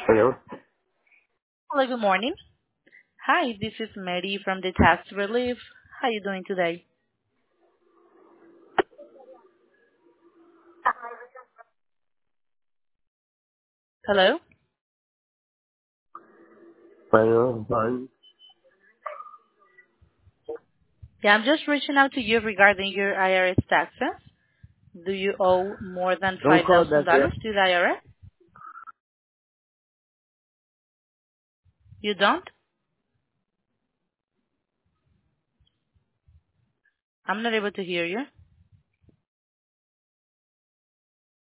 Hello. Hello, good morning. Hi, this is Mary from the Tax Relief. How are you doing today? Hello? Fine. Yeah, I'm just reaching out to you regarding your IRS taxes. Do you owe more than Don't call $5,000 back here. to the IRS? You don't? I'm not able to hear you.